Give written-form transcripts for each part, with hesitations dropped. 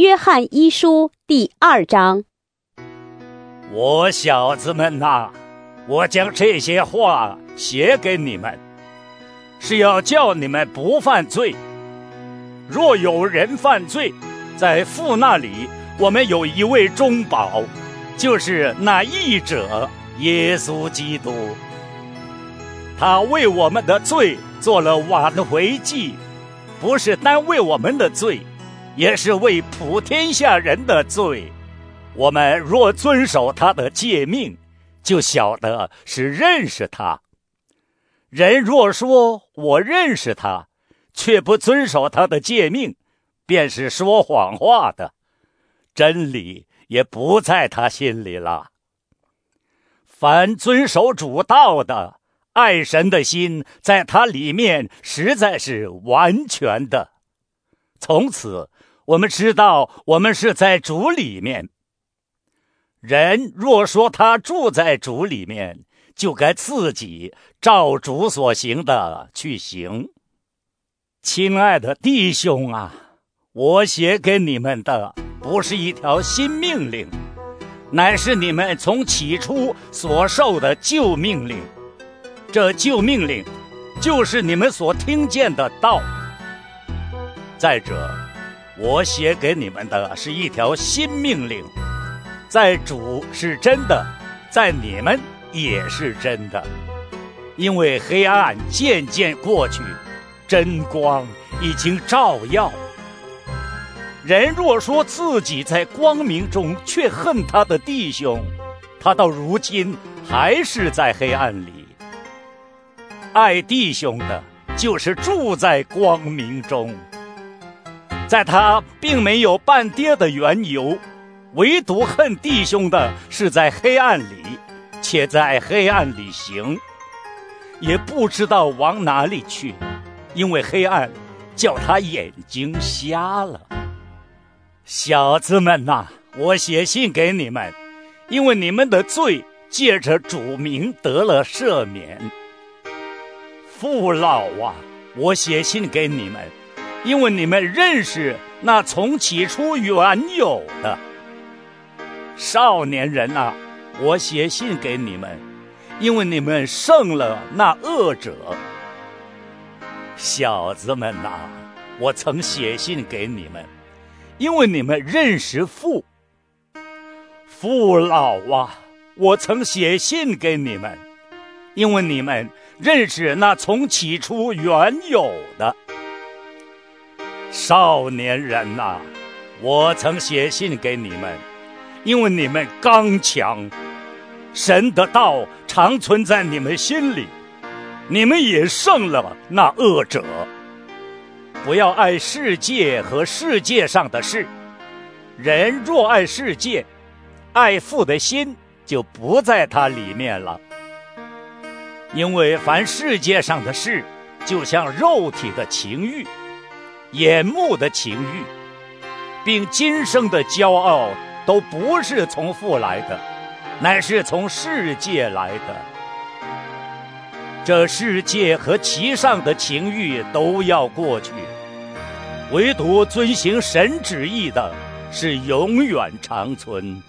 约翰一书第2章。 我小子们呐，我将这些话写给你们，是要叫你们不犯罪。若有人犯罪，在父那里我们有一位中保，就是那义者耶稣基督。他为我们的罪做了挽回祭，不是单为我们的罪，也是为普天下人的罪。我们若遵守他的诫命，就晓得是认识他。人若说我认识他，却不遵守他的诫命，便是说谎话的，真理也不在他心里了。凡遵守主道的，爱神的心在他里面实在是完全的。从此我们知道我们是在主里面。人若说他住在主里面，就该自己照主所行的去行。亲爱的弟兄啊，我写给你们的不是一条新命令，乃是你们从起初所受的旧命令。这旧命令就是你们所听见的道。再者，我写给你们的是一条新命令，在主是真的，在你们也是真的。因为黑暗渐渐过去，真光已经照耀。人若说自己在光明中，却恨他的弟兄，他到如今还是在黑暗里。爱弟兄的，就是住在光明中，在他并没有半跌的缘由。唯独恨弟兄的，是在黑暗里，且在黑暗里行，也不知道往哪里去，因为黑暗叫他眼睛瞎了。小子们呐，我写信给你们，因为你们的罪借着主名得了赦免。父老啊，我写信给你们，因为你们认识那从起初原有的。少年人啊，我写信给你们，因为你们胜了那恶者。小子们啊，我曾写信给你们，因为你们认识父。父老啊，我曾写信给你们，因为你们认识那从起初原有的。少年人啊，我曾写信给你们，因为你们刚强，神的道常存在你们心里，你们也胜了那恶者。不要爱世界和世界上的事，人若爱世界，爱父的心就不在他里面了。因为凡世界上的事，就像肉体的情欲、眼目的情欲，并今生的骄傲，都不是从父来的，乃是从世界来的。这世界和其上的情欲都要过去，唯独遵行神旨意的是永远长存。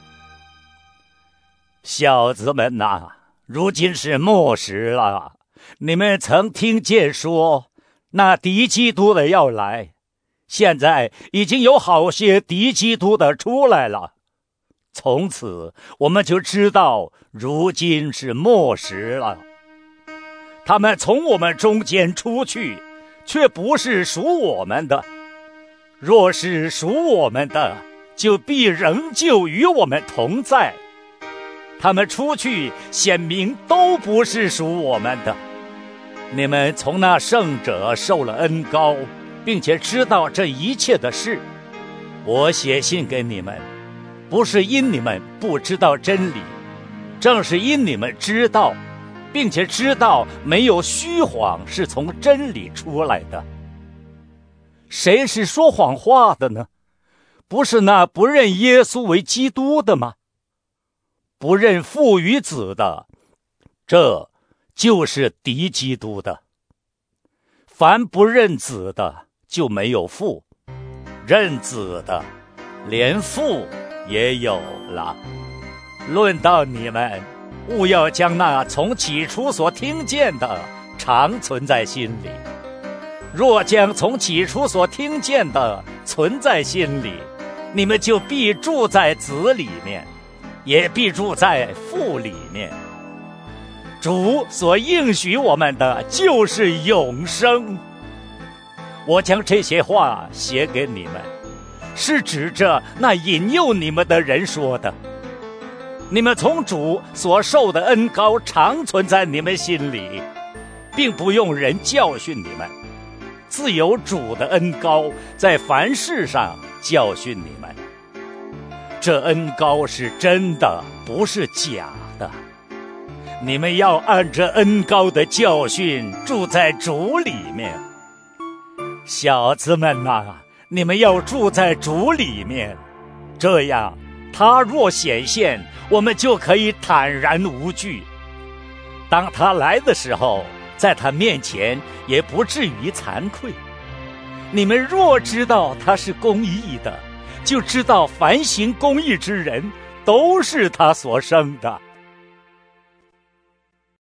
小子们呐，如今是末时了，你们曾听见说那敌基督的要来，现在已经有好些敌基督的出来了。从此我们就知道如今是末时了。他们从我们中间出去，却不是属我们的。若是属我们的，就必仍旧与我们同在。他们出去，显明都不是属我们的。你们从那圣者受了恩膏，并且知道这一切的事。我写信给你们，不是因你们不知道真理，正是因你们知道，并且知道没有虚谎是从真理出来的。谁是说谎话的呢？不是那不认耶稣为基督的吗？不认父与子的，这就是敌基督的。凡不认子的，就没有父；认子的， 连父也有了。论到你们，务要将那从起初所听见的常存在心里。若将从起初所听见的存在心里，你们就必住在子里面，也必住在父里面。主所应许我们的就是永生。我将这些话写给你们，是指着那引诱你们的人说的。你们从主所受的恩膏常存在你们心里，并不用人教训你们，自有主的恩膏在凡事上教训你们。这恩膏是真的，不是假的。你们要按着恩膏的教训住在主里面。小子们哪，你们要住在主里面，这样他若显现，我们就可以坦然无惧。当他来的时候，在他面前也不至于惭愧。你们若知道他是公义的，就知道凡行公义之人都是他所生的。